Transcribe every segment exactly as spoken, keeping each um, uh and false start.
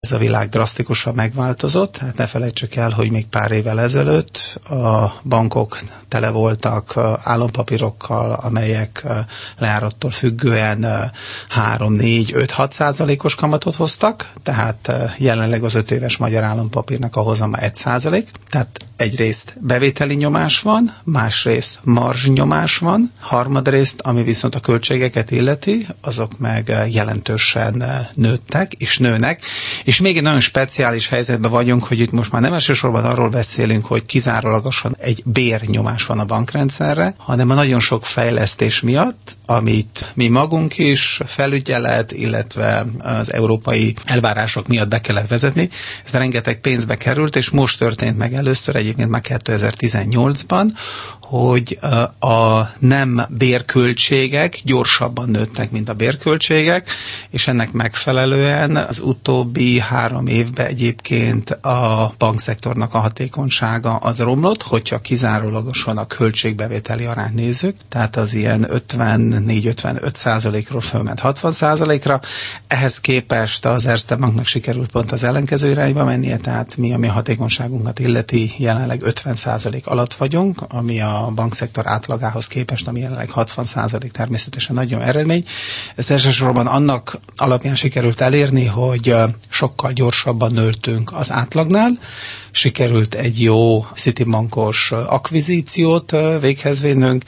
ez a világ drasztikusan megváltozott. Hát ne felejtsük el, hogy még pár évvel ezelőtt a bankok tele voltak állampapírokkal, amelyek lejárattól függően három, négy, öt, hat százalékos kamatot hoztak, tehát jelenleg az öt éves magyar állampapírnak a hozama egy százalék, tehát egyrészt bevételi nyomás van, másrészt marzs nyomás van, harmadrészt, ami viszont a költségeket illeti, azok meg jelentősen nőttek és nőnek, és még egy nagyon speciális helyzetben vagyunk, hogy itt most már nem elsősorban arról beszélünk, hogy kizárólagosan egy bérnyomás van a bankrendszerre, hanem a nagyon sok fejlesztés miatt, amit mi magunk is, felügyelet, illetve az európai elvárások miatt be kellett vezetni. Ez rengeteg pénzbe került, és most történt meg először, egyébként már kétezer-tizennyolcban, hogy a nem bérköltségek gyorsabban nőttek, mint a bérköltségek, és ennek megfelelően az utóbbi három évben egyébként a bankszektornak a hatékonysága az romlott, hogyha kizárólagosan a költségbevételi arányt nézzük, tehát az ilyen ötvennégy-ötvenöt százalékról fölment hatvan százalékra. Ehhez képest az Erste Banknak sikerült pont az ellenkező irányba mennie, tehát mi, ami a hatékonyságunkat illeti, jelenleg ötven százalék alatt vagyunk, ami a a bankszektor átlagához képest, ami jelenleg hatvan százalék, természetesen nagyon eredmény. Ezt elsősorban annak alapján sikerült elérni, hogy sokkal gyorsabban nőttünk az átlagnál, sikerült egy jó Citibankos akvizíciót véghez vinnünk,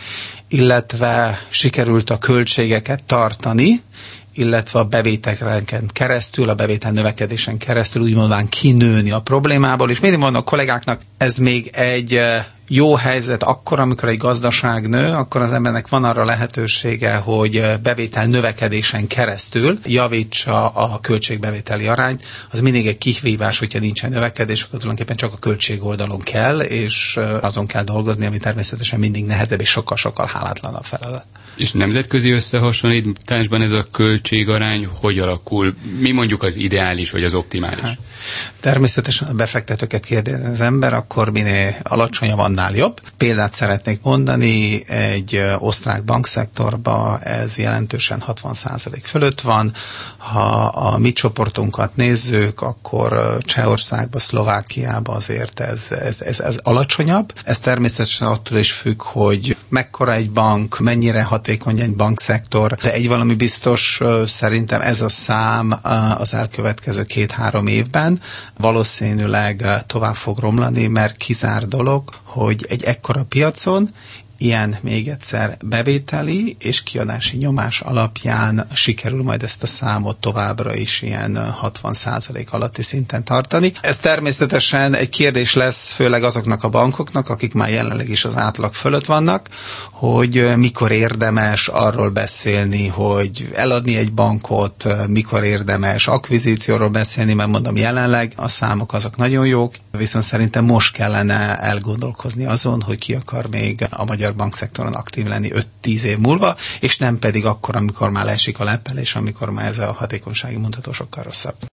illetve sikerült a költségeket tartani, illetve a bevételeken keresztül, a bevétel növekedésen keresztül úgymondván kinőni a problémából, és mindig mondom a kollégáknak, ez még egy jó helyzet akkor, amikor egy gazdaság nő, akkor az embernek van arra lehetősége, hogy bevétel növekedésen keresztül javítsa a költségbevételi arányt. Az mindig egy kihívás, hogyha nincsen növekedés, akkor tulajdonképpen csak a költség oldalon kell, és azon kell dolgozni, ami természetesen mindig nehezebb és sokkal-sokkal hálátlanabb feladat. És nemzetközi összehasonlításban ez a költségarány hogy alakul? Mi mondjuk az ideális vagy az optimális? Hát, természetesen a befektetőket kérdezi az ember, akkor minél alacsonyabb, annál jobb. Példát szeretnék mondani, egy osztrák bankszektorban ez jelentősen hatvan százalék fölött van. Ha a mi csoportunkat nézzük, akkor Csehországban, Szlovákiában azért ez, ez, ez, ez alacsonyabb. Ez természetesen attól is függ, hogy mekkora egy bank, mennyire hatékony egy bankszektor, de egy valami biztos, szerintem ez a szám az elkövetkező két-három évben valószínűleg tovább fog romlani, mert kizár dolog, hogy egy ekkora piacon ilyen még egyszer bevételi és kiadási nyomás alapján sikerül majd ezt a számot továbbra is ilyen hatvan százalék alatti szinten tartani. Ez természetesen egy kérdés lesz, főleg azoknak a bankoknak, akik már jelenleg is az átlag fölött vannak, hogy mikor érdemes arról beszélni, hogy eladni egy bankot, mikor érdemes akvizícióról beszélni, mert mondom, jelenleg a számok azok nagyon jók, viszont szerintem most kellene elgondolkozni azon, hogy ki akar még a magyar bankszektoron aktív lenni öt-tíz év múlva, és nem pedig akkor, amikor már leesik a leppel, és amikor már ez a hatékonysági mutató sokkal rosszabb.